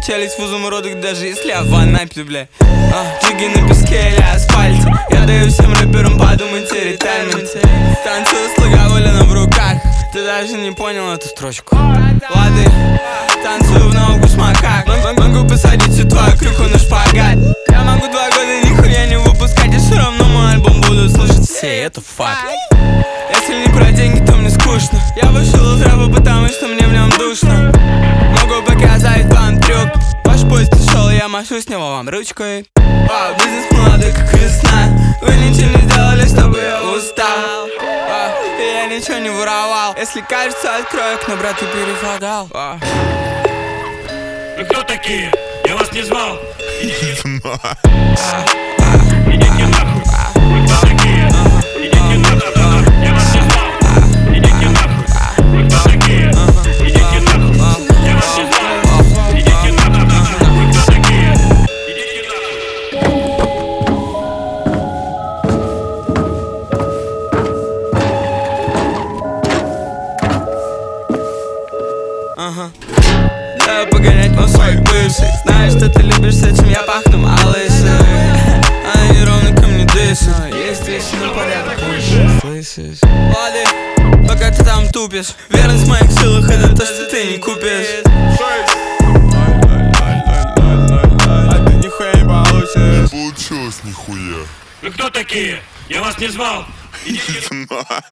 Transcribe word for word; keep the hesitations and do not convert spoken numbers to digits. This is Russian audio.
челюсть в изумрудах, даже если я в Анапе, бля. а, Джиги на песке или асфальте. Я даю всем рэперам подумать о ретайменте. Танцую с Логовулиным в руках. Ты даже не понял эту строчку. Лады, танцую в ногу с макак. Могу посадить всю твою клюку на шпагат. Я могу два года нихуя не выпускать, и все равно мой альбом будут слушать все, это факт. Если не про деньги, то мне скучно. Я вышел из рэпа, потому что мне в нем душно. Могу показать вам трюк. Ваш поезд ушел, я машу с него вам ручкой. а, Бизнес молодой, как весна. Вы ничего не сделали, чтобы я устал. а, И я ничего не воровал. Если кажется, открою окно, брат, ты перефагал. а. Вы кто такие? Я вас не звал. Идите нахуй. Вы кто такие? Идите нахуй. Я вас не звал. Идите нахуй. Вы кто такие? Идите нахуй. Я вас не звал. Идите нахуй. Вы кто такие? Идите нахуй. Ага. Давай погонять мой своих бывших. Знаешь, что ты любишь, с этим я пахну малышей. Она неровно ко мне дышит. Есть вещи на порядок выше. Слышишь? Лады, пока ты там тупишь. Верность в моих силах, это то, что ты не купишь. А ты нихуя не получишь. Получилось нихуя. Вы кто такие? Я вас не звал. Идите